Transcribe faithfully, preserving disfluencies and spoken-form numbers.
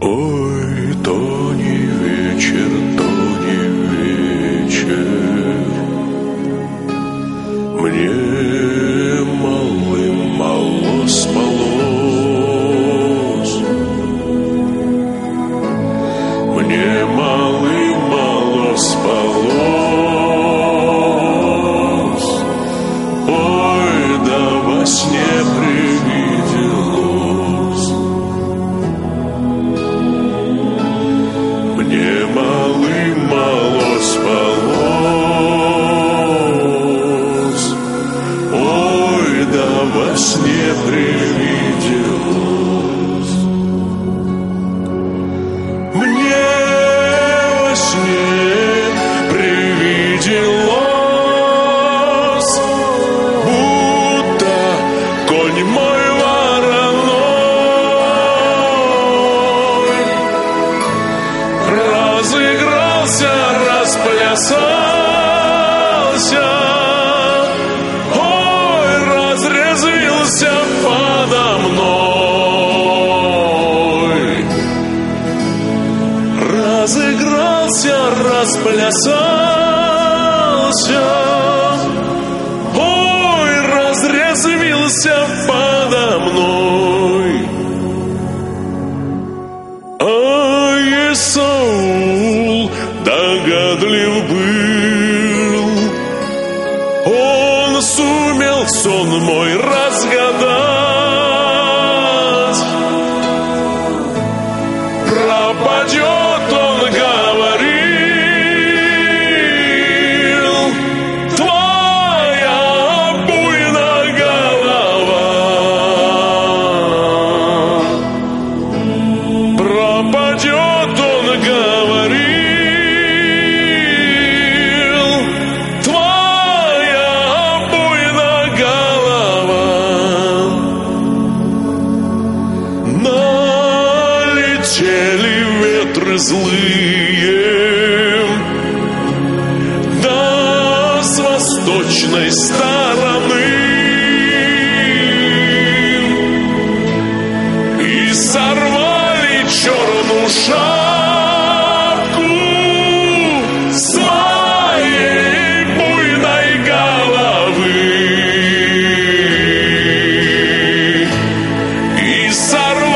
Ой, то не вечер, то не вечер. Мне малым мало спалось. Мне малым мало спалось. Ой, да во сне привиделось. Мне малым мало спалось. Ой, да во сне привиделось. Мне во сне привиделось, будто конь мой вороной разыгрался, расплясался, ой, разрезвился подо мной. Разыгрался, расплясался, ой, разрезвился подо мной. А Исаул догадлив был, он сумел сон мой разгадать. Пропадет, он говорил, твоя буйная голова. Пропадет, он говорил, твоя буйная голова. Налетели ветры злые, да с восточной стороны, и сорвали черную шапку с моей буйной головы. И сорвали